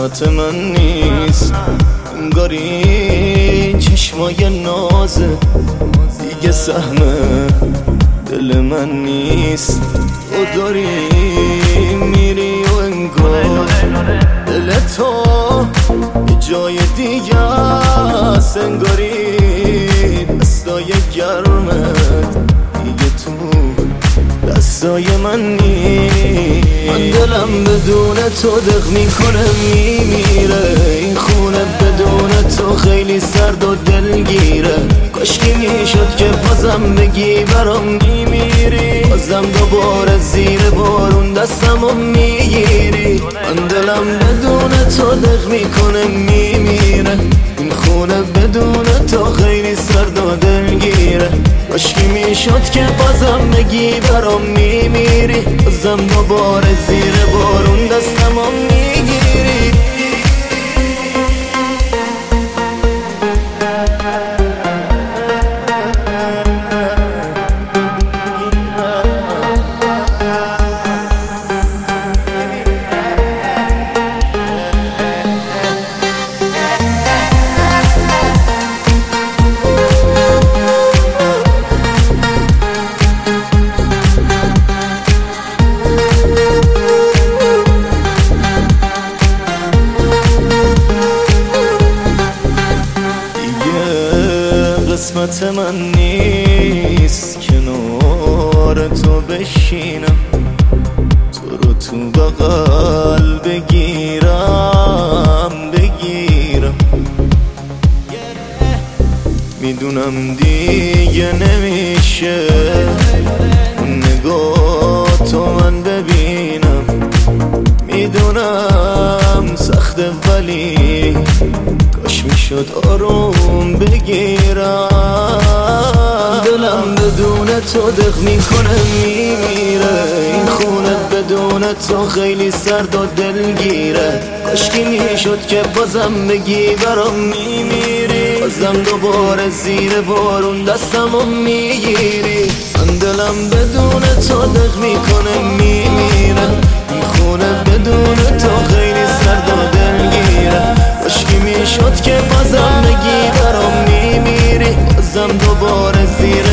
قسمت من نیست، انگاری چشمای نازه دیگه سهم دل من نیست. تو داری میری و انگار دل تو یه جای دیگه است، انگاری دستای گرمت دیگه تو دستای من نیست. من دلم بدون تو دق میکنه میمیره، این خونه بدون تو خیلی سرد و دلگیره. کاشکی میشد که بازم بگی برام میمیری، بازم دوباره زیر بارون دستمو میگیری. من دلم بدون تو دق میکنه میمیره، این خونه بدون تو خیلی سرد و دلگیره. کاشکی میشد که بازم بگی برام میمیری، بازم دوباره زیر بارون دستمو میگیری. قسمت من نیست کنار تو بشینم، تو رو تو بغل بگیرم میدونم دیگه نمیشه نگاه تو من ببینم، میدونم سخته ولی کاش میشد آروم بگیرم. دلم بدون تو دق میکنه میمیره، این خونه بدون تو خیلی سرد و دلگیره. کاشکی میشد که بازم بگی برام میمیری، بازم دوباره زیر بارون دستمو میگیری. من دلم بدون تو دق میکنه میمیره، این خونه بدون تو خیلی سرد و دلگیره. کاشکی میشد که بازم بگی برام میمیری، بازم دوباره زیر